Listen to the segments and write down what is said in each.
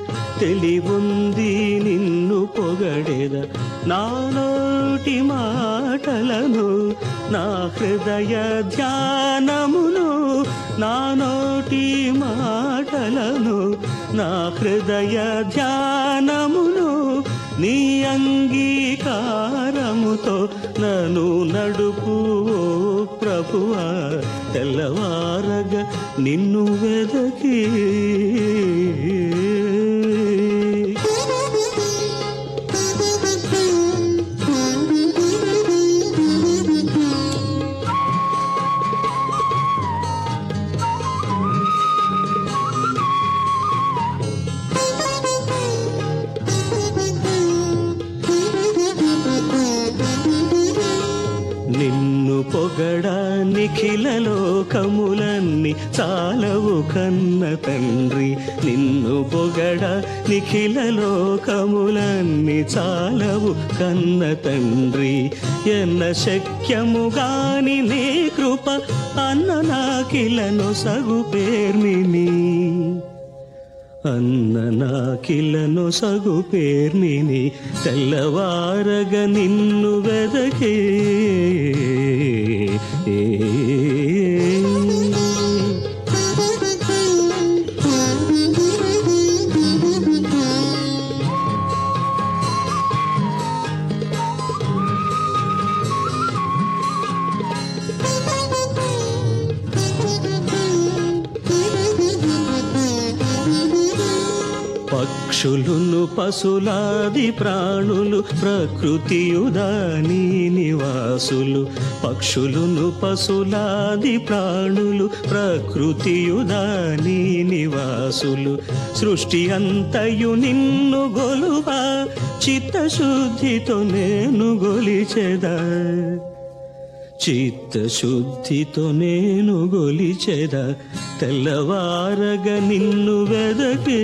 తెలివుంది నిన్ను పొగడెద నా నోటి మాటలను నా హృదయ ధ్యానమును నా నోటి మాటలను నా హృదయ ధ్యానమును నీ అంగీకారముతో నన్ను నడుపు ప్రభువా తెల్లవారగా నిన్ను వెదకి నిన్ను పొగడా నిఖిల లోకములన్నీ చాలవు కన్న తండ్రి నిన్ను పొగడా నిఖిల లోకములన్నీ చాలవు కన్న తండ్రి ఎన్న శక్యము గాని నీ కృప అన్న నాకిలను సగు పేర్మిని అన్న నాకిలను సగు పేర్మిని తెల్లవారగ నిన్ను వెదకే పక్షులును పశులాది ప్రాణులు ప్రకృతియుదాని నివాసులు పక్షులును పశులాది ప్రాణులు ప్రకృతియుదాని నివాసులు సృష్టి అంతయు నిన్ను గొలువా చిత్తశుద్ధితో నేను గొలిచెదా చిత్తశుద్ధితో నేను గొలిచెదా తెల్లవారగ నిన్ను వెదకే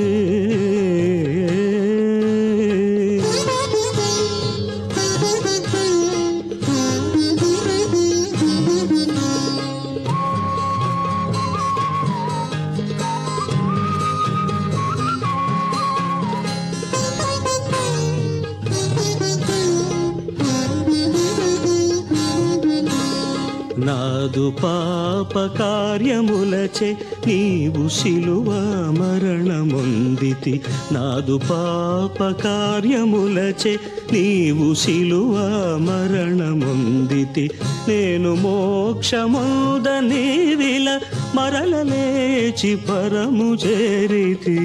నాదు పాప కార్యములచే నీవు శిలువ మరణమొందితి నాదు పాప కార్యములచే నీవు శిలువ మరణమొందితి నేను మోక్షమోదని విల మరల లేచి పరము చేరితి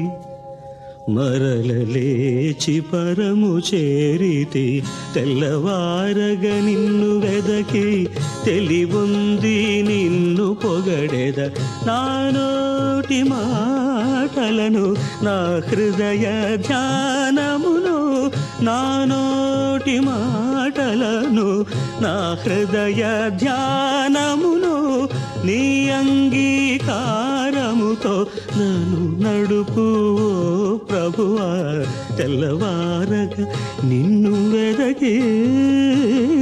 మరల లేచి పరము చేరితి తెల్లవారగ నిన్ను వెదకి తెలివుంది నిన్ను పొగడెద నా నోటి మాటలను నా హృదయ ధ్యానమును నా నోటి మాటలను నా హృదయ ధ్యానమును నీ అంగీకారముతో నన్ను నడుపు ప్రభువా తెల్లవారగా నిన్ను వెదకే